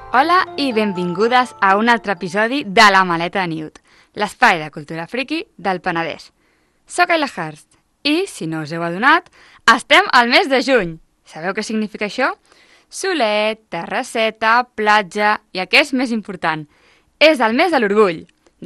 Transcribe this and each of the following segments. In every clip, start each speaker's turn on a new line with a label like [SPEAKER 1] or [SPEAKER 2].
[SPEAKER 1] Hola i benvingudes a un altre episodi de La Maleta de Newt, l'espai de cultura friki del Penedès. Soc Ayla Hurst i, si no us heu adonat, estem al mes de juny. Sabeu què significa això? Solet, terrasseta, platja i el que és més important, és el mes de l'orgull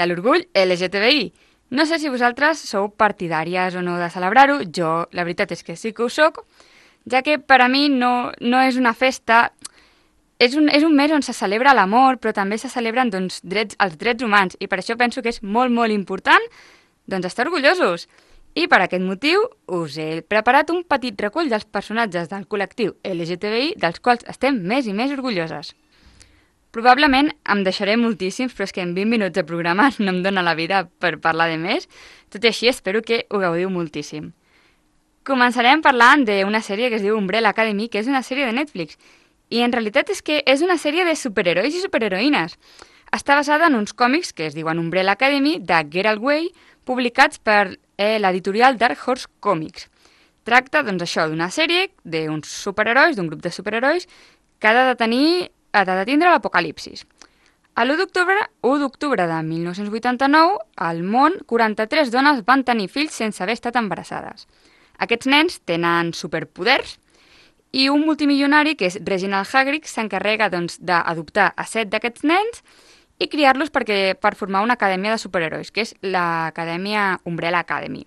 [SPEAKER 1] LGTBI. No sé si vosaltres sou partidàries o no de celebrar-ho, jo la veritat és que sí que ho soc, ja que per a mi no és una festa. És un mes on se celebra l'amor, però també se celebren els drets humans, i per això penso que és molt, molt important estar orgullosos. I per aquest motiu us he preparat un petit recull dels personatges del col·lectiu LGTBI dels quals estem més i més orgulloses. Probablement em deixaré moltíssims, però és que en 20 minuts de programa no em dóna la vida per parlar de més. Tot i així, espero que ho gaudiu moltíssim. Començarem parlant d'una sèrie que es diu Umbrella Academy, que és una sèrie de Netflix. I en realitat és que és una sèrie de superherois i superheroïnes. Està basada en uns còmics que es diuen Umbrella Academy, de Geralt Way, publicats per l'editorial Dark Horse Comics. Tracta, d'una sèrie d'uns superherois, d'un grup de superherois, que ha de tindre l'apocalipsis. L'1 d'octubre de 1989, al món, 43 dones van tenir fills sense haver estat embarassades. Aquests nens tenen superpoders, i un multimilionari, que és Reginald Hagrid, s'encarrega d'adoptar a 7 d'aquests nens i criar-los per formar una acadèmia de superherois, que és l'acadèmia Umbrella Academy.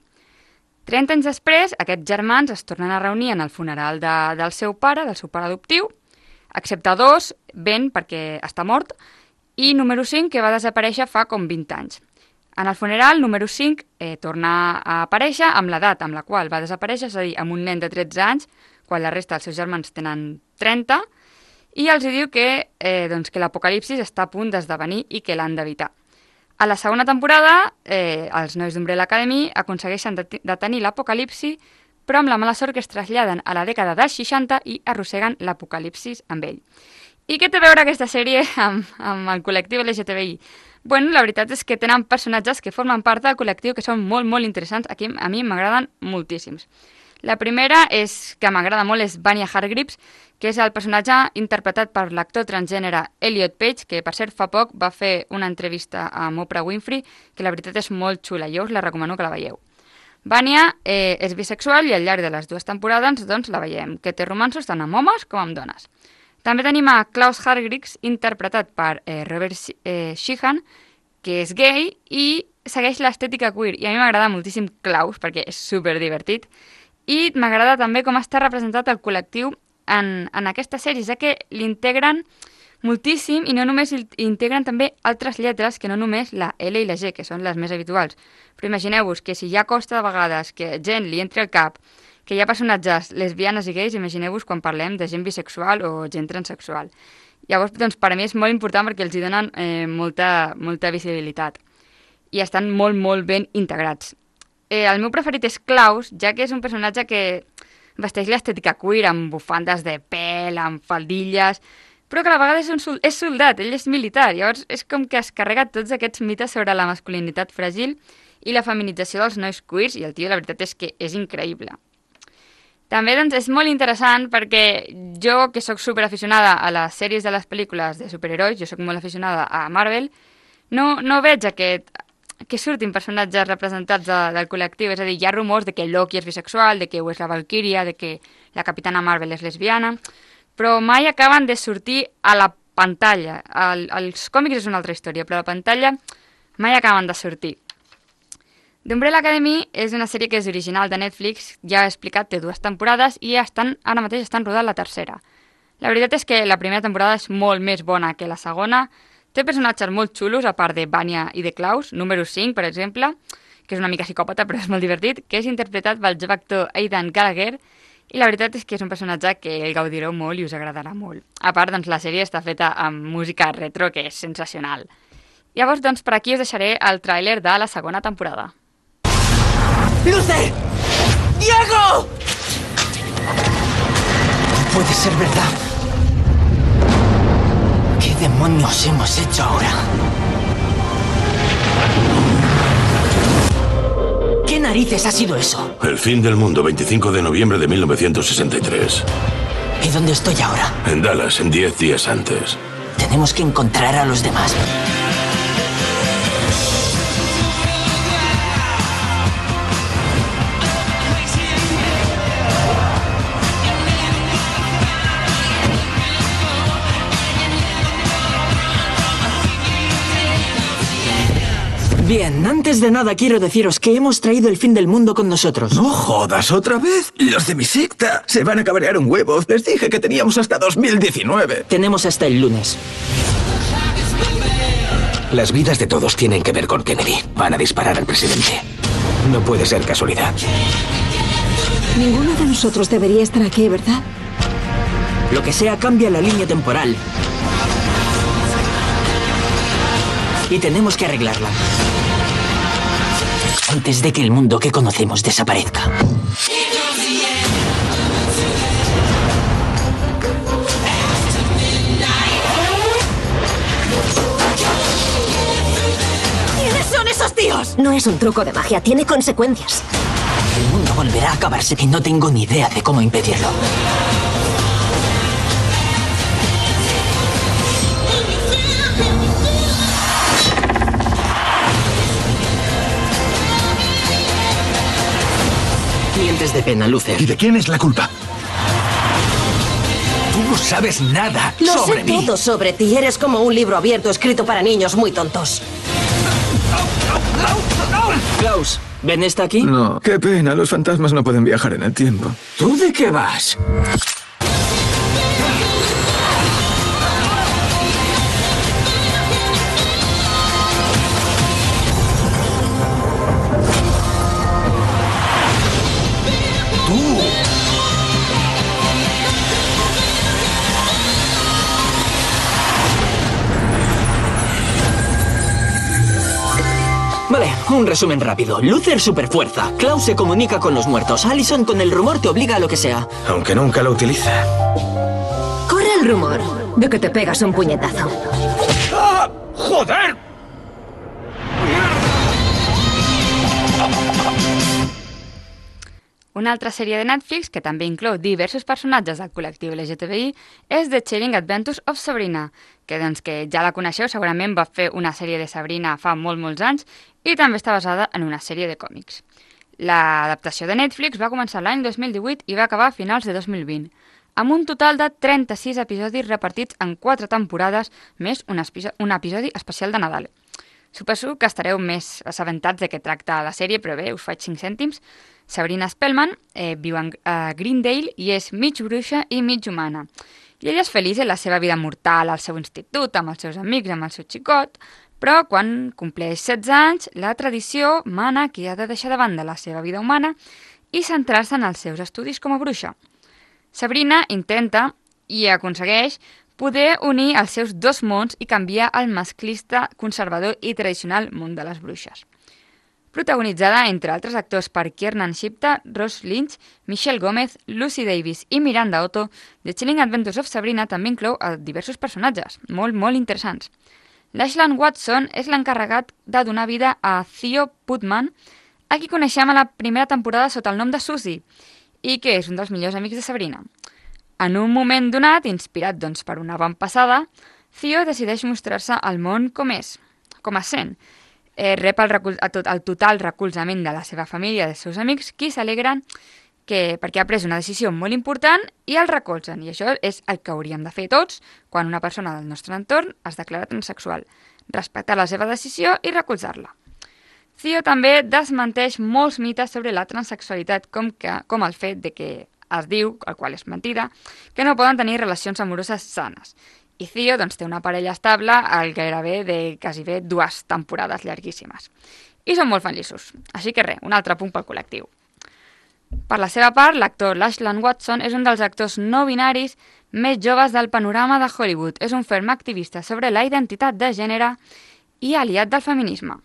[SPEAKER 1] 30 anys després, aquests germans es tornen a reunir en el funeral del seu pare adoptiu, excepte 2, Ben, perquè està mort, i número 5, que va desaparèixer fa com 20 anys. En el funeral, número 5 torna a aparèixer amb l'edat amb la qual va desaparèixer, és a dir, amb un nen de 13 anys, quan la resta dels seus germans tenen 30, i els diu que l'apocalipsis està a punt d'esdevenir i que l'han d'evitar. A la segona temporada, els nois d'Umbrella Academy aconsegueixen detenir l'apocalipsi, però amb la mala sort que es traslladen a la dècada dels 60 i arrosseguen l'apocalipsis amb ell. I què té a veure aquesta sèrie amb el col·lectiu LGTBI? Bueno, la veritat és que tenen personatges que formen part del col·lectiu que són molt, molt interessants. Aquí a mi m'agraden moltíssims. La primera que m'agrada molt és Vanya Hargreaves, que és el personatge interpretat per l'actor transgènere Elliot Page, que per cert fa poc va fer una entrevista amb Oprah Winfrey, que la veritat és molt xula, jo us la recomano que la veieu. Vanya és bisexual i al llarg de les 2 temporades la veiem, que té romanços tant amb homes com amb dones. També tenim a Klaus Hargreaves, interpretat per Robert Sheehan, que és gay i segueix l'estètica queer, i a mi m'agrada moltíssim Klaus perquè és superdivertit. I m'agrada també com està representat el col·lectiu en aquesta sèrie, ja que l'integren moltíssim i no només integren també altres lletres que no només la L i la G, que són les més habituals. Però imagineu-vos que si ja costa de vegades que gent li entri al cap que hi ha personatges lesbianes i gais, imagineu-vos quan parlem de gent bisexual o gent transsexual. Llavors, per a mi és molt important perquè els hi donen molta visibilitat i estan molt, molt ben integrats. El meu preferit és Klaus, ja que és un personatge que vesteix l'estètica queer amb bufandes de pèl, amb faldilles, però que a la vegada és soldat, ell és militar. Llavors és com que es carrega tots aquests mites sobre la masculinitat fràgil i la feminització dels nois queers, i el tio la veritat és que és increïble. També és molt interessant perquè jo, que sóc superaficionada a les sèries de les pel·lícules de superherois, jo sóc molt aficionada a Marvel, no veig que surtin personatges representats del col·lectiu, és a dir, hi ha rumors de que Loki és bisexual, de que ho és la Valkyria, de que la Capitana Marvel és lesbiana, però mai acaben de sortir a la pantalla. Els còmics és una altra història, però a la pantalla mai acaben de sortir. Umbrella Academy és una sèrie que és original de Netflix, ja he explicat, té 2 temporades i ara mateix estan rodant la tercera. La veritat és que la primera temporada és molt més bona que la segona. Té personatges molt xulos, a part de Vanya i de Klaus, número 5, per exemple, que és una mica psicòpata, però és molt divertit, que és interpretat pel jove actor Aidan Gallagher, i la veritat és que és un personatge que el gaudireu molt i us agradarà molt. A part, la sèrie està feta amb música retro, que és sensacional. Llavors, per aquí us deixaré el tràiler de la segona temporada.
[SPEAKER 2] ¡Luce! ¡Diego! No puede ser verdad. ¿Qué demonios hemos hecho ahora? ¿Qué narices ha sido eso?
[SPEAKER 3] El fin del mundo, 25 de noviembre de 1963.
[SPEAKER 2] ¿Y dónde estoy ahora?
[SPEAKER 3] En Dallas, en 10 días antes.
[SPEAKER 2] ¿De Tenemos que encontrar a los demás. Bien, antes de nada quiero deciros que hemos traído el fin del mundo con nosotros.
[SPEAKER 4] No jodas, ¿otra vez? Los de mi secta se van a cabrear un huevo. Les dije que teníamos hasta 2019.
[SPEAKER 2] Tenemos hasta el lunes.
[SPEAKER 5] Las vidas de todos tienen que ver con Kennedy. Van a disparar al presidente. No puede ser casualidad.
[SPEAKER 6] Ninguno de nosotros debería estar aquí, ¿verdad?
[SPEAKER 2] Lo que sea cambia la línea temporal. Y tenemos que arreglarla. Antes de que el mundo que conocemos desaparezca.
[SPEAKER 6] ¿Quiénes son esos tíos? No es un truco de magia, tiene consecuencias.
[SPEAKER 2] El mundo volverá a acabarse y no tengo ni idea de cómo impedirlo. Dientes de pena, Luther.
[SPEAKER 4] ¿Y de quién es la culpa?
[SPEAKER 5] Tú no sabes nada
[SPEAKER 6] Lo
[SPEAKER 5] sobre
[SPEAKER 6] sé
[SPEAKER 5] mí.
[SPEAKER 6] todo sobre ti. Eres como un libro abierto escrito para niños muy tontos.
[SPEAKER 2] Klaus, ¿Ben está aquí?
[SPEAKER 4] No, qué pena, los fantasmas no pueden viajar en el tiempo.
[SPEAKER 5] ¿Tú de qué vas?
[SPEAKER 2] Vale, un resumen rápido. Luther superfuerza, Klaus se comunica con los muertos, Allison con el rumor te obliga a lo que sea.
[SPEAKER 4] Aunque nunca lo utiliza.
[SPEAKER 6] Corre el rumor de que te pegas un puñetazo.
[SPEAKER 4] ¡Ah! ¡Joder!
[SPEAKER 1] Una altra sèrie de Netflix, que també inclou diversos personatges del col·lectiu LGTBI, és The Chilling Adventures of Sabrina, que ja la coneixeu, segurament va fer una sèrie de Sabrina fa molts anys i també està basada en una sèrie de còmics. L'adaptació de Netflix va començar l'any 2018 i va acabar a finals de 2020, amb un total de 36 episodis repartits en 4 temporades, més un episodi especial de Nadal. Suposo que estareu més assabentats de què tracta la sèrie, però bé, us faig 5 cèntims. Sabrina Spellman viu a Greendale i és mig bruixa i mig humana. I ella és feliç en la seva vida mortal, al seu institut, amb els seus amics, amb el seu xicot, però quan compleix 16 anys, la tradició mana que ha de deixar de banda la seva vida humana i centrar-se en els seus estudis com a bruixa. Sabrina intenta i aconsegueix poder unir els seus dos mons i canviar el masclista, conservador i tradicional món de les bruixes. Protagonitzada, entre altres actors, per Kiernan Shipka, Ross Lynch, Michelle Gómez, Lucy Davis i Miranda Otto, The Chilling Adventures of Sabrina també inclou diversos personatges, molt interessants. Lachlan Watson és l'encarregat de donar vida a Theo Putman, a qui coneixem a la primera temporada sota el nom de Susie, i que és un dels millors amics de Sabrina. En un moment donat, inspirat per una avantpassada, Theo decideix mostrar-se al món com es sent. Rep el total recolzament de la seva família i dels seus amics, qui s'alegren perquè ha pres una decisió molt important i el recolzen. I això és el que hauríem de fer tots quan una persona del nostre entorn es declara transsexual. Respectar la seva decisió i recolzar-la. Theo també desmenteix molts mites sobre la transsexualitat, com el fet de que es diu, el qual és mentida, que no poden tenir relacions amoroses sanes. I Theo té una parella estable al gairebé de quasi 2 temporades llarguíssimes. I són molt feliços. Així que res, un altre punt pel col·lectiu. Per la seva part, l'actor Lachlan Watson és un dels actors no binaris més joves del panorama de Hollywood. És un ferm activista sobre la identitat de gènere i aliat del feminisme.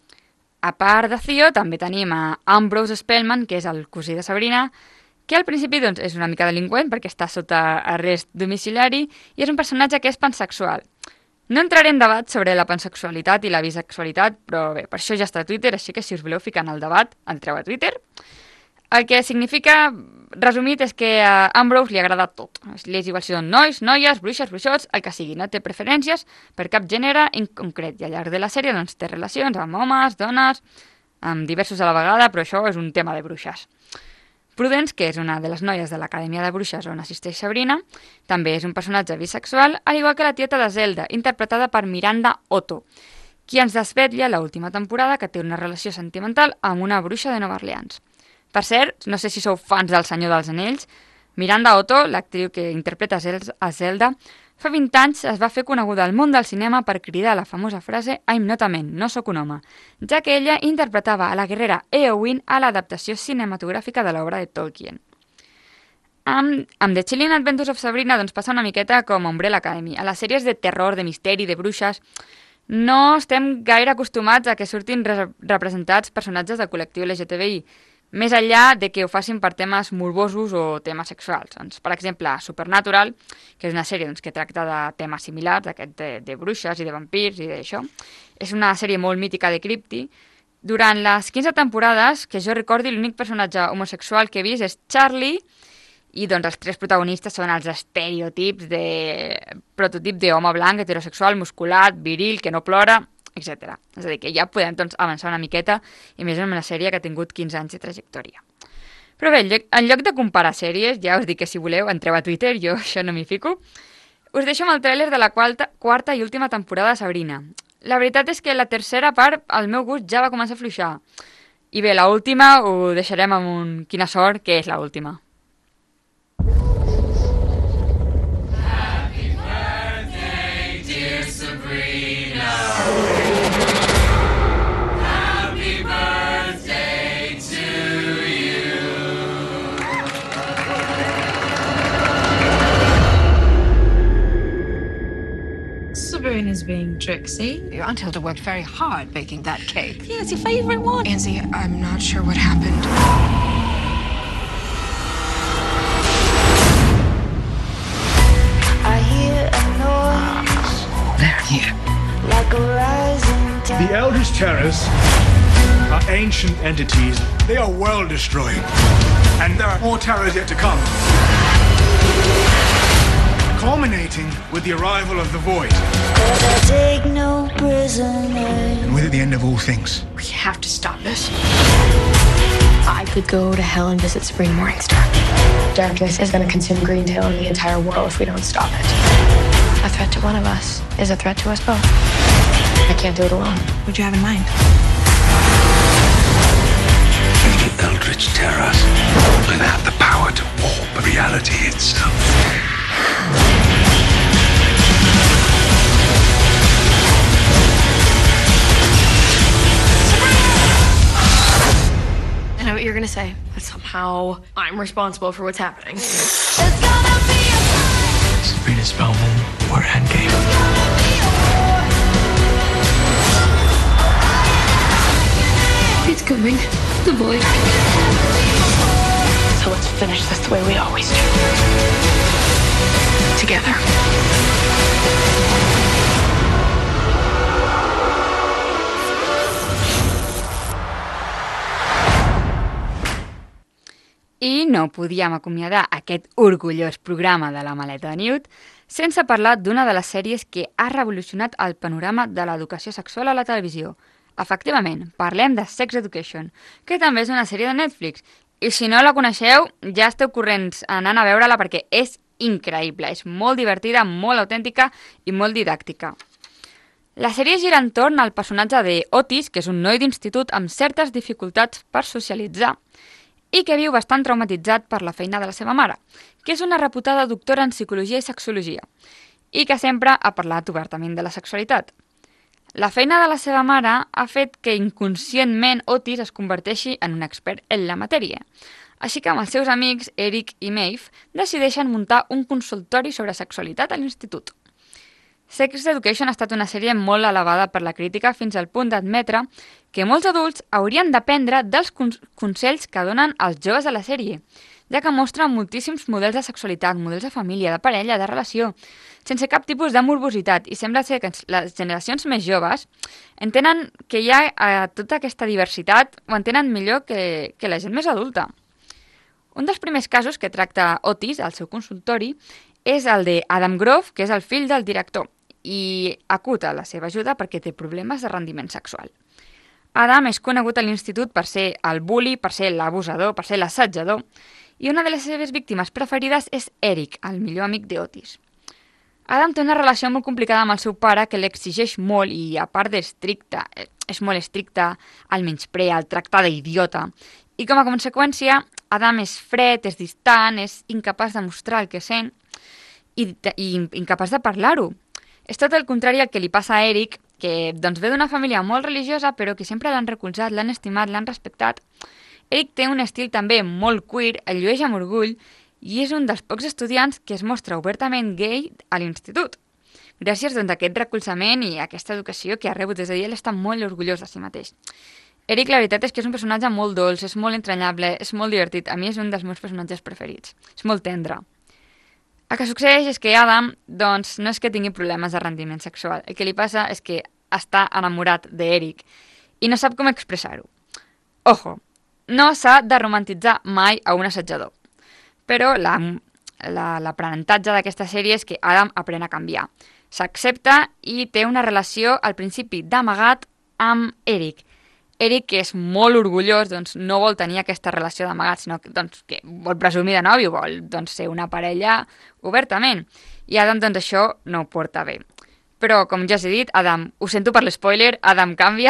[SPEAKER 1] A part de Theo, també tenim a Ambrose Spellman, que és el cosí de Sabrina, que al principi és una mica delinqüent perquè està sota arrest domiciliari i és un personatge que és pansexual. No entraré en debat sobre la pansexualitat i la bisexualitat, però bé, per això ja està a Twitter, així que si us voleu ficar en el debat, entreu a Twitter. El que significa, resumit, és que a Ambrose li agrada tot. Li és igual si són nois, noies, bruixes, bruixots, el que sigui. No té preferències per cap gènere en concret. I al llarg de la sèrie doncs, té relacions amb homes, dones, amb diversos a la vegada, però això és un tema de bruixes. Prudence, que és una de les noies de l'Acadèmia de Bruixes on assisteix Sabrina, també és un personatge bisexual, al igual que la tieta de Zelda, interpretada per Miranda Otto, qui ens desvetlla a l'última temporada que té una relació sentimental amb una bruixa de Nova Orleans. Per cert, no sé si sou fans del Senyor dels Anells, Miranda Otto, l'actriu que interpreta a Zelda, fa 20 anys es va fer coneguda al món del cinema per cridar la famosa frase I'm not a man, no sóc un home, ja que ella interpretava a la guerrera Eowyn a l'adaptació cinematogràfica de l'obra de Tolkien. Amb The Chilling Adventures of Sabrina doncs passa una miqueta com Umbrella Academy. A les sèries de terror, de misteri, de bruixes, no estem gaire acostumats a que surtin representats personatges del col·lectiu LGTBI, més enllà de que ho facin per temes morbosos o temes sexuals. Doncs, per exemple, Supernatural, que és una sèrie que tracta de temes similars, de bruixes i de vampirs i d'això, és una sèrie molt mítica de Crypti. Durant les 15 temporades, que jo recordi, l'únic personatge homosexual que he vist és Charlie, i doncs els 3 protagonistes són els estereotips prototip d'home blanc, heterosexual, musculat, viril, que no plora, etc. És a dir, que ja podem avançar una miqueta, i més en una sèrie que ha tingut 15 anys de trajectòria. Però bé, en lloc de comparar sèries, ja us dic que si voleu entreu a Twitter, jo això no m'hi fico, us deixo amb el tràiler de la quarta i última temporada de Sabrina. La veritat és que la tercera part, al meu gust, ja va començar a fluixar. I bé, la última ho deixarem amb un quina sort que és la última. Happy birthday, dear Sabrina. Happy birthday to you.
[SPEAKER 7] Sabrina's being tricksy.
[SPEAKER 8] Your Aunt Hilda worked very hard baking that cake.
[SPEAKER 7] Yeah, it's your favorite one.
[SPEAKER 8] Nancy, I'm not sure what happened.
[SPEAKER 9] I hear a noise.
[SPEAKER 8] They're here.
[SPEAKER 9] Like a rising tide.
[SPEAKER 10] The Eldritch Terrors are ancient entities. They are world destroying. And there are more terrors yet to come. Culminating with the arrival of the Void.
[SPEAKER 9] 'Cause I take no prisoners.
[SPEAKER 10] And with it, the end of all things.
[SPEAKER 7] We have to stop this. I could go to hell and visit Sabrina Morningstar. Darkness is going to consume Greendale and the entire world if we don't stop it. A threat to one of us is a threat to us both. I can't do it alone. What'd you have in mind?
[SPEAKER 3] The Eldritch Terrors will have the power to warp reality itself.
[SPEAKER 7] I know what you're gonna say, but somehow I'm responsible for what's happening.
[SPEAKER 9] It's gonna be a fight.
[SPEAKER 5] Sabrina Spellman, we're endgame.
[SPEAKER 7] It's coming. The Void. So let's finish this the way we always do. Together.
[SPEAKER 1] I no podíem acomiadar aquest orgullós programa de la Maleta de Newt sense parlar d'una de les sèries que ha revolucionat el panorama de l'educació sexual a la televisió. Efectivament, parlem de Sex Education, que també és una sèrie de Netflix. I si no la coneixeu, ja esteu corrents anant a veure-la perquè és increïble, és molt divertida, molt autèntica i molt didàctica. La sèrie gira entorn al personatge de Otis, que és un noi d'institut amb certes dificultats per socialitzar, i que viu bastant traumatitzat per la feina de la seva mare, que és una reputada doctora en psicologia i sexologia, i que sempre ha parlat obertament de la sexualitat. La feina de la seva mare ha fet que inconscientment Otis es converteixi en un expert en la matèria, així que amb els seus amics, Eric i Maeve, decideixen muntar un consultori sobre sexualitat a l'institut. Sex Education ha estat una sèrie molt elevada per la crítica fins al punt d'admetre que molts adults haurien d'aprendre dels consells que donen els joves de la sèrie, ja que mostra moltíssims models de sexualitat, models de família, de parella, de relació, sense cap tipus de morbositat, i sembla ser que les generacions més joves entenen que hi ha tota aquesta diversitat, o entenen millor que la gent més adulta. Un dels primers casos que tracta Otis al seu consultori és el de Adam Grove, que és el fill del director, i acuta la seva ajuda perquè té problemes de rendiment sexual. Adam és conegut a l'institut per ser el bully, per ser l'abusador, per ser l'assetjador, i una de les seves víctimes preferides és Eric, el millor amic d'Otis. Adam té una relació molt complicada amb el seu pare que l'exigeix molt i, a part d'estricte, és molt estricte, el menysprea, el tracta d'idiota. I com a conseqüència, Adam és fred, és distant, és incapaç de mostrar el que sent i incapaç de parlar-ho. És tot el contrari al que li passa a Eric, que doncs, ve d'una família molt religiosa però que sempre l'han recolzat, l'han estimat, l'han respectat. Eric té un estil també molt queer, el llueix amb orgull i és un dels pocs estudiants que es mostra obertament gay a l'institut. Gràcies doncs, a aquest recolzament i a aquesta educació que ha rebut des de ell, està molt orgullós de si mateix. Eric, la veritat és que és un personatge molt dolç, és molt entranyable, és molt divertit. A mi és un dels meus personatges preferits. És molt tendre. El que succeeix és que Adam, doncs, no és que tingui problemes de rendiment sexual. El que li passa és que està enamorat d'Eric i no sap com expressar-ho. Ojo, no s'ha de romantitzar mai a un assetjador. Però l'aprenentatge d'aquesta sèrie és que Adam aprèn a canviar. S'accepta i té una relació al principi d'amagat amb Eric. Eric, que és molt orgullós, doncs, no vol tenir aquesta relació d'amagat, sinó que, doncs, que vol presumir de nòvio, vol doncs, ser una parella obertament. I Adam, doncs, això no ho porta bé. Però, com ja us he dit, Adam, ho sento per l'espoiler, Adam canvia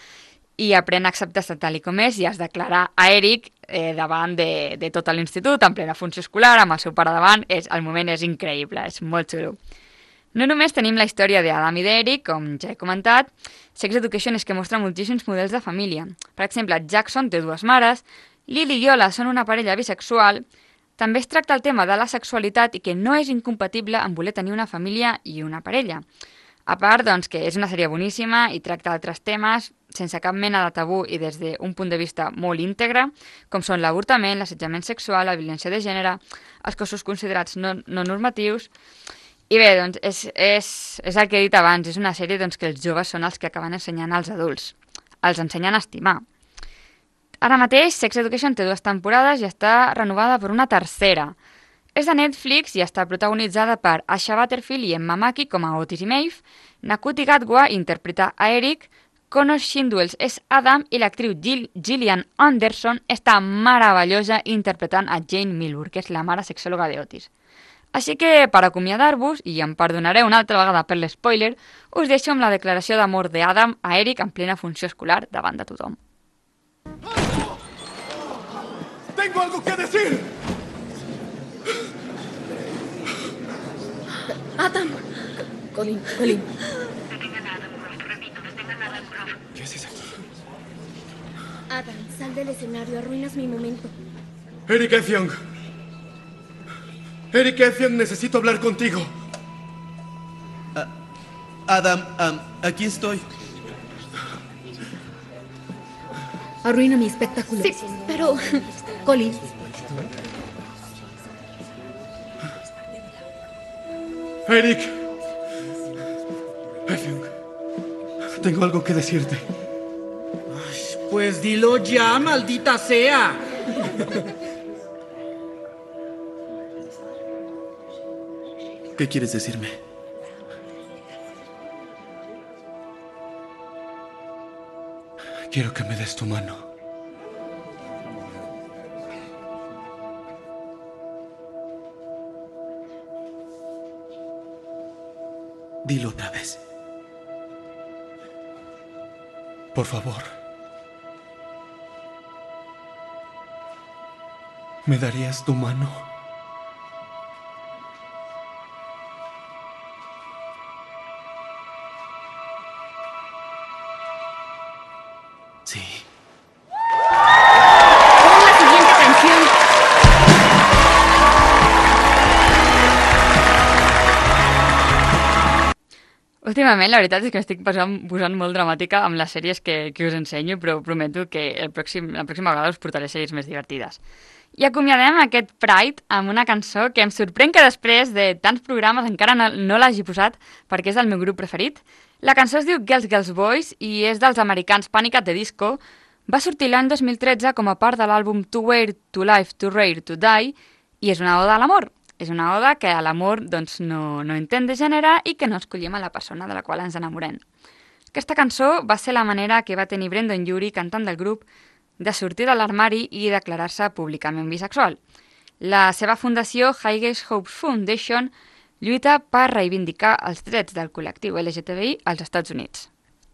[SPEAKER 1] i aprèn a acceptar-se tal com és i es declara a Eric davant de tot l'institut, en plena funció escolar, amb el seu pare davant. El moment és increïble, és molt xulo. No només tenim la història d'Adam i d'Eric, com ja he comentat, Sex Education és que mostra moltíssims models de família. Per exemple, Jackson té dues mares, Lily i Ola són una parella bisexual, també es tracta el tema de la sexualitat i que no és incompatible amb voler tenir una família i una parella. A part, doncs, que és una sèrie boníssima i tracta altres temes sense cap mena de tabú i des d'un punt de vista molt íntegre, com són l'avortament, l'assetjament sexual, la violència de gènere, els cossos considerats no normatius. I bé, doncs, és el que he dit abans, és una sèrie doncs, que els joves són els que acaben ensenyant als adults. Els ensenyen a estimar. Ara mateix, Sex Education té 2 temporades i està renovada per una tercera. És de Netflix i està protagonitzada per Asha Butterfield i Emma Mackey com a Otis i Maeve, Nakuti Gatwa interpreta a Eric, Connor Shindwells és Adam i l'actriu Gillian Anderson està meravellosa interpretant a Jane Milburn, que és la mare sexòloga d'Otis. Així que, per acomiadar-vos, i em perdonaré una altra vegada per l'espoiler, us deixo amb la declaració d'amor d'Adam a Eric en plena funció escolar davant de tothom.
[SPEAKER 10] ¡Tengo algo que decir!
[SPEAKER 6] Adam. Colin.
[SPEAKER 10] ¿Qué haces aquí?
[SPEAKER 6] Adam, sal del escenario, arruinas mi momento.
[SPEAKER 10] Eric Effiong. Eric Effiong, necesito hablar contigo.
[SPEAKER 11] Adam, aquí estoy.
[SPEAKER 6] Arruina mi espectáculo. Sí, pero... Colin.
[SPEAKER 10] Eric. Effiong. Tengo algo que decirte.
[SPEAKER 11] Pues dilo ya, maldita sea.
[SPEAKER 10] ¿Qué quieres decirme? Quiero que me des tu mano. Dilo otra vez. Por favor. ¿Me darías tu mano? Sí.
[SPEAKER 6] Pon la siguiente canción.
[SPEAKER 1] Últimament, la veritat és que m'estic posant molt dramàtica amb les sèries que us ensenyo, però prometo que la pròxima vegada us portaré sèries més divertides. I acomiadem aquest Pride amb una cançó que em sorprèn que després de tants programes encara no l'hagi posat perquè és del meu grup preferit. La cançó es diu Girls, Girls, Boys i és dels americans Panic! At the Disco, Va sortir l'any 2013 com a part de l'àlbum Too Weird, Too Live, Too Rare, To Die, i és una oda a l'amor. És una oda que a l'amor doncs, no entén de gènere i que no escollim a la persona de la qual ens enamorem. Aquesta cançó va ser la manera que va tenir Brendon Urie, cantant del grup, de sortir de l'armari i declarar-se públicament bisexual. La seva fundació, Highest Hopes Foundation, lluita per reivindicar els drets del col·lectiu LGTBI als Estats Units.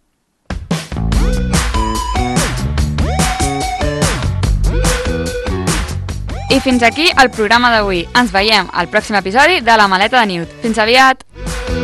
[SPEAKER 1] I fins aquí el programa d'avui. Ens veiem al pròxim episodi de La Maleta de Newt. Fins aviat!